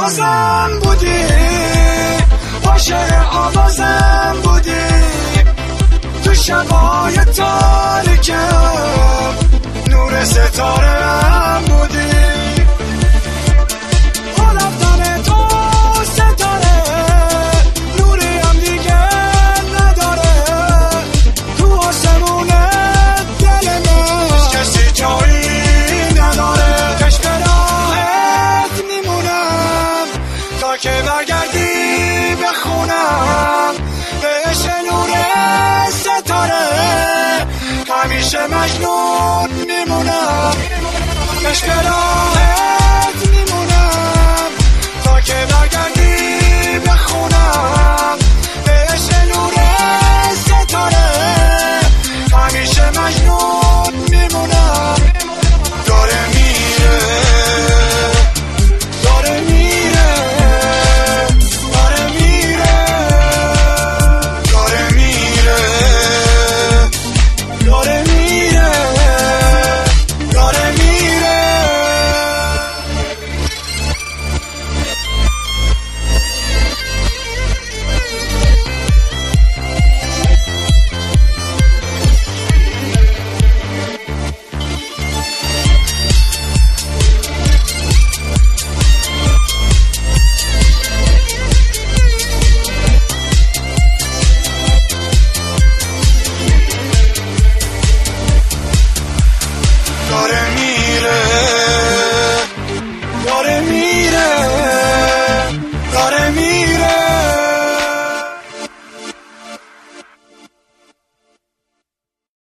نازم بودی، عاشق آوازم بودی، تو شبای تاریکم نور ستاره هم بودی. رفتن تو ستاره نوری هم دیگه نداره، تو آسمون دل من کسی جایی نداره. عشق راهت میمونم تا که برگردی بخونم، به عشق نور ستاره همیشه مجنون میمونم. عشق راهت میمونم تا که برگردی بخونم، به عشق نور ستاره همیشه مجنون میمونم. داره میره داره میره داره میره داره میره داره میره داره میره. داره میره داره میره داره میره.